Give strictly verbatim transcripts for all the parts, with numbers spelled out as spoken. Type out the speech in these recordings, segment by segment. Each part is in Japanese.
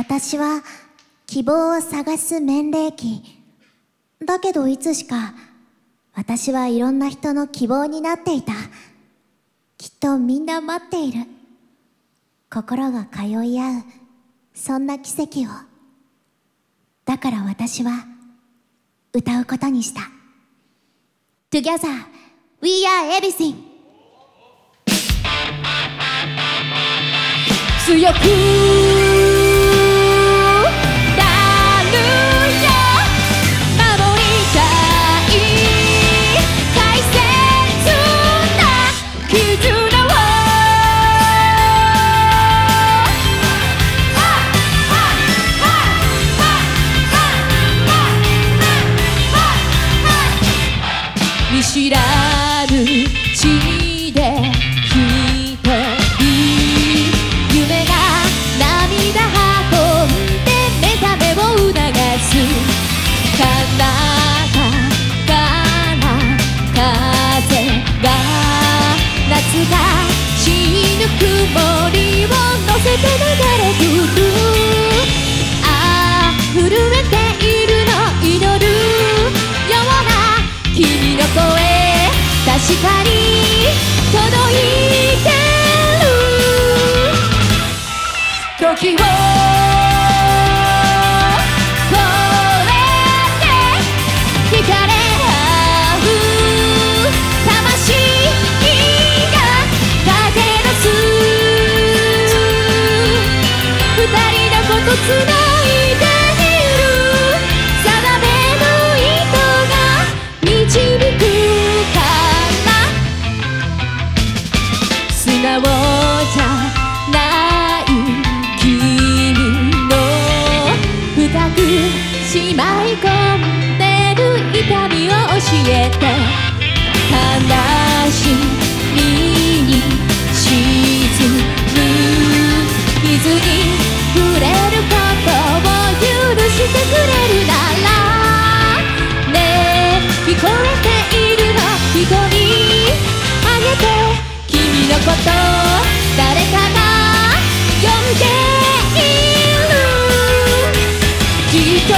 私は希望を探す年齢期。だけどいつしか私はいろんな人の希望になっていた。きっとみんな待っている。心が通い合う、そんな奇跡を。だから私は歌うことにした。Together, we are everything. 強く見知らぬ地で一人夢が涙運んで目覚めを促す彼方から風が夏がしぬ曇りを乗せて流れ来るああ震えているの祈るような君の声確かに届いてる時を超えて惹かれ合う魂が駆け出す二人のことつないでいる定めの糸が導く素直じゃない君の深くしまい込んでる痛みを教えて悲しみに沈む水に触れることを許してくれるならねえ聞こえているの瞳あげて君のこと誰かが呼んでいるきっと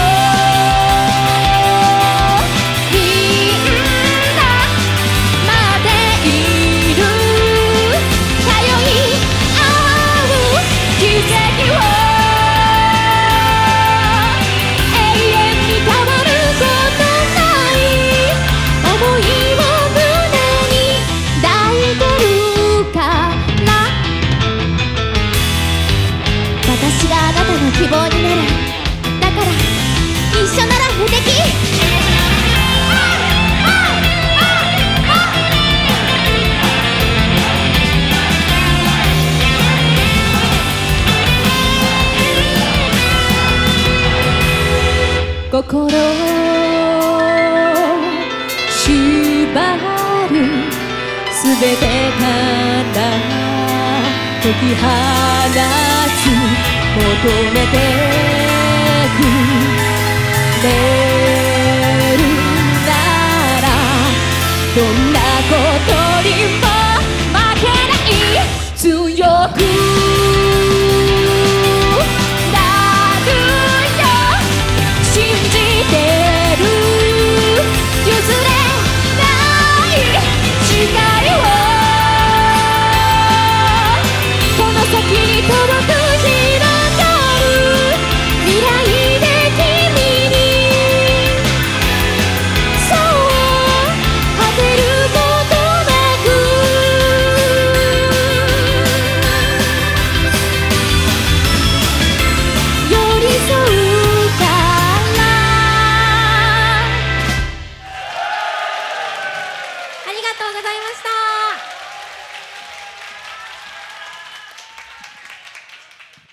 みんな待っている通い合う奇跡を永遠に変わることない想いを胸に抱いてる私があなたの希望になるだから一緒なら無敵心縛るすべてから解き放つ求めてくれるならどんなことにも負けない強くなるよ信じてる譲れない誓いを先に届く広がる未来で君にそう果てることなく寄り添うからありがとうございました。